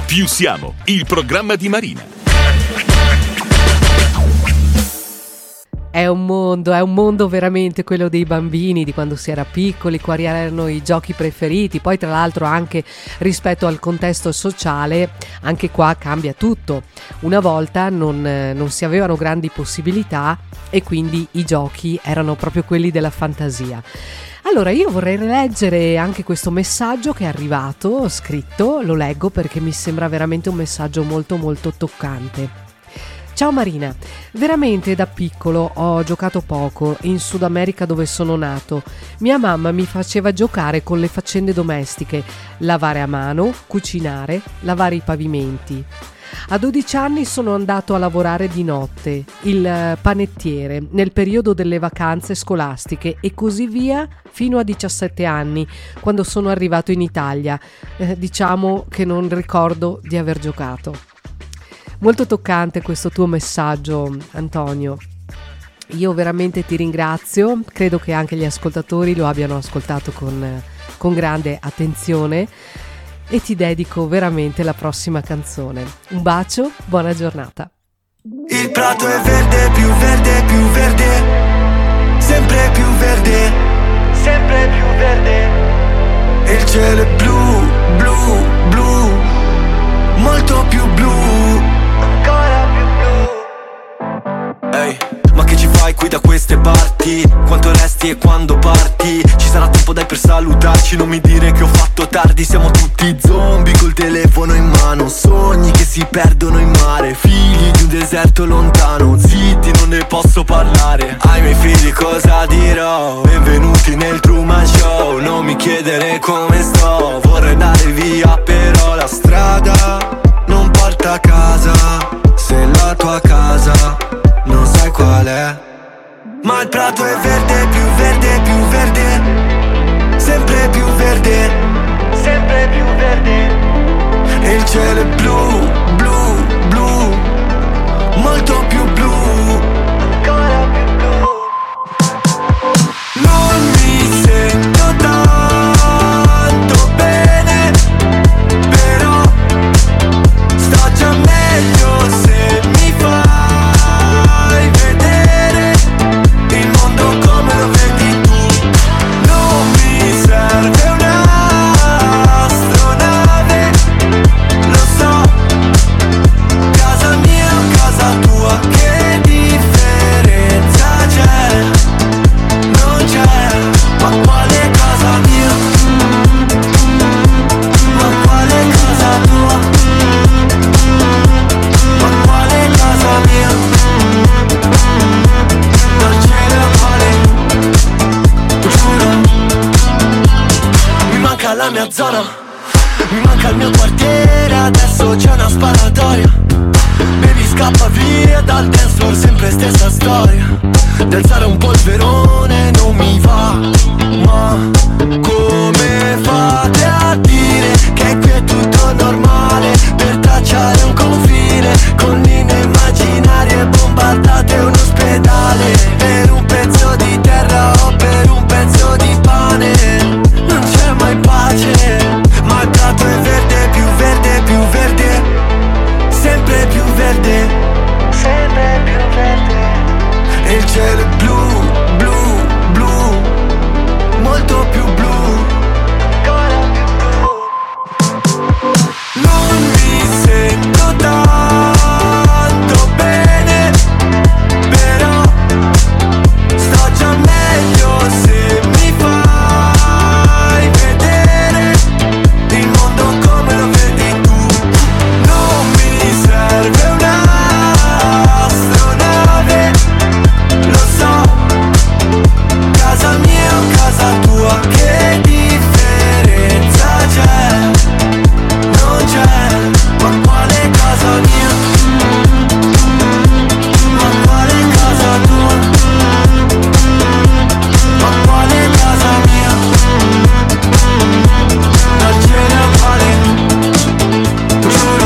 Più siamo, il programma di Marina. È un mondo veramente quello dei bambini, di quando si era piccoli, quali erano i giochi preferiti. Poi tra l'altro anche rispetto al contesto sociale, anche qua cambia tutto. Una volta non si avevano grandi possibilità e quindi i giochi erano proprio quelli della fantasia. Allora io vorrei rileggere anche questo messaggio che è arrivato, scritto, lo leggo perché mi sembra veramente un messaggio molto molto toccante. Ciao Marina, veramente da piccolo ho giocato poco in Sud America dove sono nato. Mia mamma mi faceva giocare con le faccende domestiche, lavare a mano, cucinare, lavare i pavimenti. A 12 anni sono andato a lavorare di notte, il panettiere, nel periodo delle vacanze scolastiche e così via fino a 17 anni, quando sono arrivato in Italia. Diciamo che non ricordo di aver giocato. Molto toccante questo tuo messaggio, Antonio. Io veramente ti ringrazio, credo che anche gli ascoltatori lo abbiano ascoltato con grande attenzione e ti dedico veramente la prossima canzone. Un bacio, buona giornata. Il prato è verde, più verde, più verde, sempre più verde, sempre più verde. E il cielo è blu, blu, blu, molto più blu, ancora più blu. Ehi, ma che ci fai qui da queste parti? Quanto resti e quando parti? Ci sarà tempo dai per salutarci, non mi dire che ho fatto tardi. Siamo tutti zombie col telefono in mano, sogni che si perdono in mare, figli di un deserto lontano, zitti non ne posso parlare. Ai miei figli cosa dirò? Benvenuti nel Truman Show, non mi chiedere come sto, vorrei andare via però la strada non porta a casa, se la tua casa non sai qual è. Ma il prato è verde, più verde, più verde, sempre più verde, sempre più verde. E il cielo è blu, blu, blu, molto più blu, ancora più blu. Non mi sento tanto bene, però sto già meglio se mi fai vedere il mondo come lo vedi tu. Non mi serve un'astronave, lo so, casa mia o casa tua, che differenza c'è? Non c'è, ma quale casa mia? Ma quale casa tua? Ma quale casa mia? Dal cielo al mare, giuro. Mi manca la mia zona, mi manca il mio quartiere, adesso c'è una sparatoria. Baby scappa via dal dance floor, sempre stessa storia. Danzare un polverone non mi va, ma come fate a dire che qui è tutto normale? Per tracciare un confine con linee immaginarie, bombardate un ospedale per un pezzo di terra o per un pezzo di pane. Non c'è mai pace, ma il prato è verde, più verde, più verde, sempre più verde, sempre più verde. E il cielo è blu, blu, blu, molto più blu, ancora più blu. Non mi sento tanto bene, però sto già meglio se mi fai vedere il mondo come lo vedi tu. Non mi serve un'astronave, lo so, casa mia o casa tua, che differenza c'è? Non c'è, ma quale casa mia? Ma quale casa tua? Ma quale casa mia? Dal cielo al mare, giuro.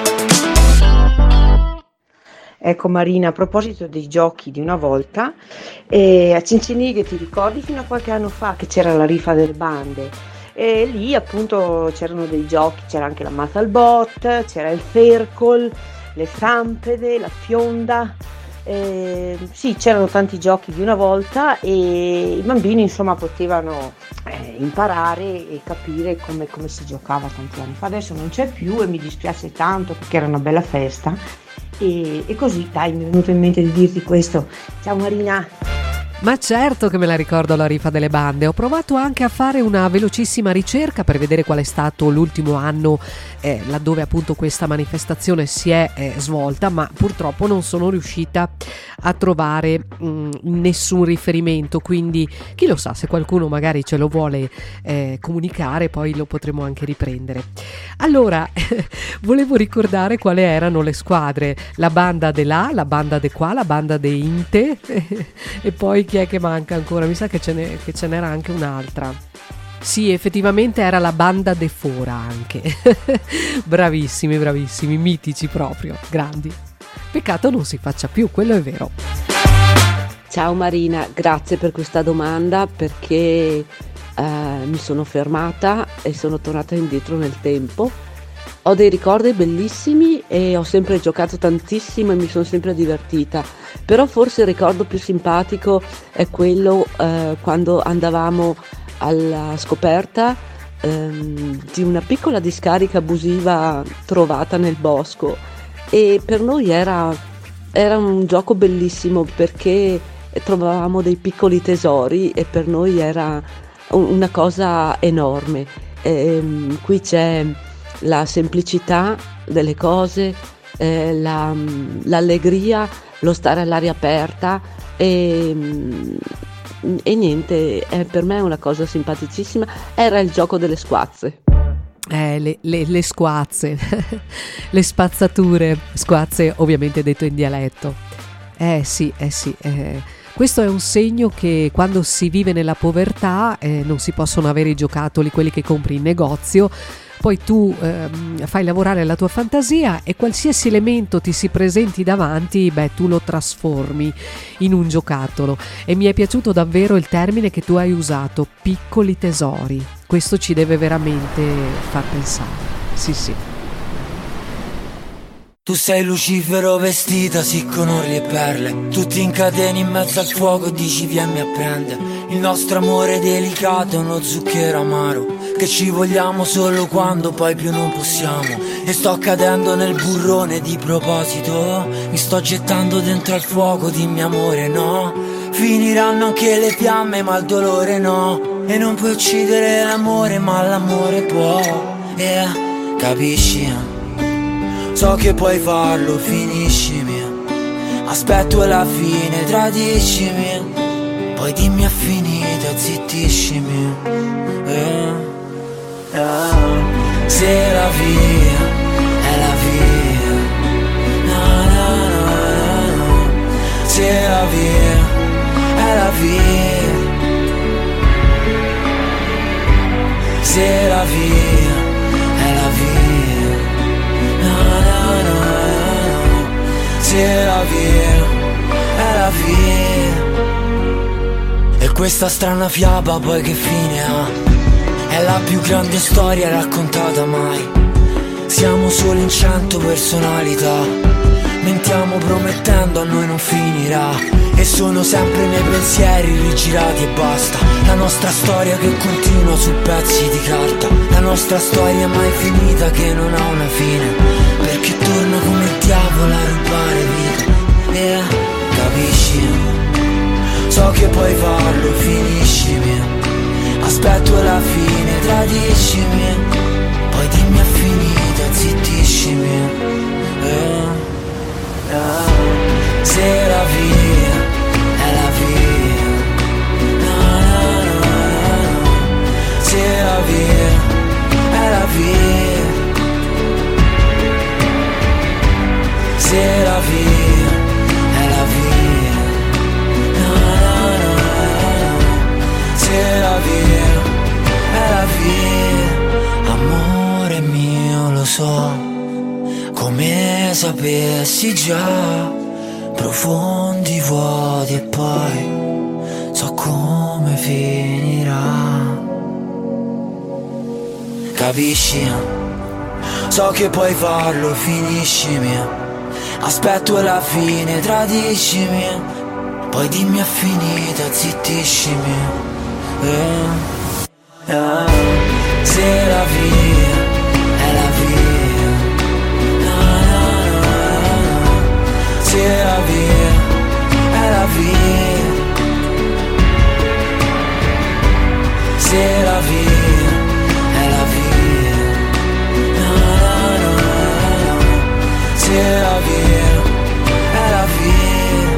Ecco Marina, a proposito dei giochi di una volta, a Cincinighe ti ricordi fino a qualche anno fa che c'era la rifa delle bande E lì appunto c'erano dei giochi, c'era anche la Mazalbot, c'era il Fercol, le Sampede, la Fionda. Sì, c'erano tanti giochi di una volta e i bambini insomma potevano imparare e capire come si giocava tanti anni fa. Adesso non c'è più e mi dispiace tanto perché era una bella festa e così dai, mi è venuto in mente di dirti questo. Ciao Marina. Ma certo che me la ricordo la rifa delle bande. Ho provato anche a fare una velocissima ricerca per vedere qual è stato l'ultimo anno laddove appunto questa manifestazione si è svolta, ma purtroppo non sono riuscita a trovare nessun riferimento, quindi chi lo sa, se qualcuno magari ce lo vuole comunicare poi lo potremo anche riprendere. Allora volevo ricordare quali erano le squadre: la banda de là, la banda de qua, la banda de inte e poi chi è che manca ancora? Mi sa che ce n'era anche un'altra. Sì, effettivamente era la banda de fora anche. Bravissimi, mitici proprio, grandi. Peccato non si faccia più, quello è vero. Ciao Marina, grazie per questa domanda perché mi sono fermata e sono tornata indietro nel tempo. Ho dei ricordi bellissimi e ho sempre giocato tantissimo e mi sono sempre divertita, però forse il ricordo più simpatico è quello quando andavamo alla scoperta di una piccola discarica abusiva trovata nel bosco e per noi era un gioco bellissimo perché trovavamo dei piccoli tesori e per noi era una cosa enorme. Qui c'è la semplicità delle cose, l'allegria, lo stare all'aria aperta e niente, per me è una cosa simpaticissima. Era il gioco delle squazze. Le squazze, le spazzature, squazze ovviamente detto in dialetto. Sì. Questo è un segno che quando si vive nella povertà non si possono avere i giocattoli, quelli che compri in negozio. Poi tu fai lavorare la tua fantasia e qualsiasi elemento ti si presenti davanti, tu lo trasformi in un giocattolo. E mi è piaciuto davvero il termine che tu hai usato, piccoli tesori. Questo ci deve veramente far pensare. Sì. Tu sei Lucifero vestita sì con orli e perle, tutti in catene in mezzo al fuoco, dici vieni a prendere. Il nostro amore delicato è uno zucchero amaro, che ci vogliamo solo quando poi più non possiamo. E sto cadendo nel burrone di proposito, mi sto gettando dentro al fuoco, dimmi amore no. Finiranno anche le fiamme ma il dolore no. E non puoi uccidere l'amore ma l'amore può. Capisci? So che puoi farlo, finiscimi. Aspetto alla fine, tradiscimi. Poi dimmi è finita, zittiscimi. Se la via è la via, no. Se la via è la via, se la via è la via, no. Se la via è la via. E questa strana fiaba poi che fine ha? È la più grande storia raccontata mai. Siamo solo in 100 personalità, mentiamo promettendo a noi non finirà. E sono sempre i miei pensieri rigirati e basta. La nostra storia che continua su pezzi di carta, la nostra storia mai finita che non ha una fine, perché torno come il diavolo a rubare vita. Capisci? So che puoi farlo, finiscimi. Aspetto la fine, tradiscimi. Poi dimmi è finita, zittiscimi. Se la via è la via, no. Se la via è la via, se la via è la via, no. Se la via è la via. Amore mio lo so, come sapessi già, profondi vuoti e poi so come finirà. capisci? So che puoi farlo, finiscimi. Aspetto la fine, tradiscimi. Poi dimmi è finita, zittiscimi. Se la via è la via, se la via è la via, se la via è la via, se la via è la via.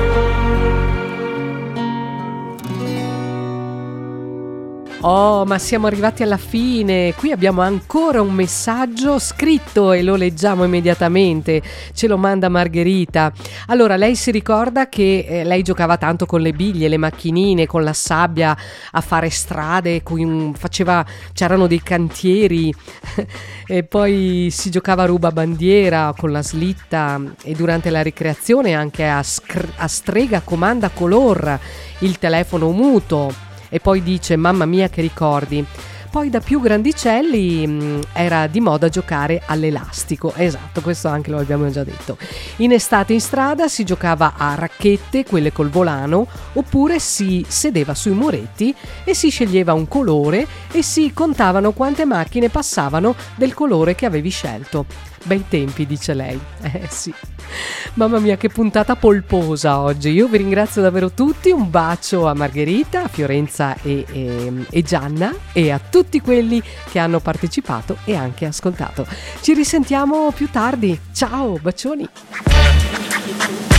Oh, ma siamo arrivati alla fine. Qui abbiamo ancora un messaggio scritto e lo leggiamo immediatamente. Ce lo manda Margherita. Allora, lei si ricorda che lei giocava tanto con le biglie, le macchinine, con la sabbia a fare strade, c'erano dei cantieri e poi si giocava a rubabandiera con la slitta e durante la ricreazione anche a strega comanda color, il telefono muto. E poi dice: mamma mia che ricordi. Poi da più grandicelli era di moda giocare all'elastico. Esatto, questo anche lo abbiamo già detto. In estate in strada si giocava a racchette, quelle col volano, oppure si sedeva sui muretti e si sceglieva un colore e si contavano quante macchine passavano del colore che avevi scelto. Bei tempi, dice lei. Sì. Mamma mia, che puntata polposa oggi. Io vi ringrazio davvero tutti. Un bacio a Margherita, a Fiorenza e Gianna e a tutti quelli che hanno partecipato e anche ascoltato. Ci risentiamo più tardi. Ciao, bacioni.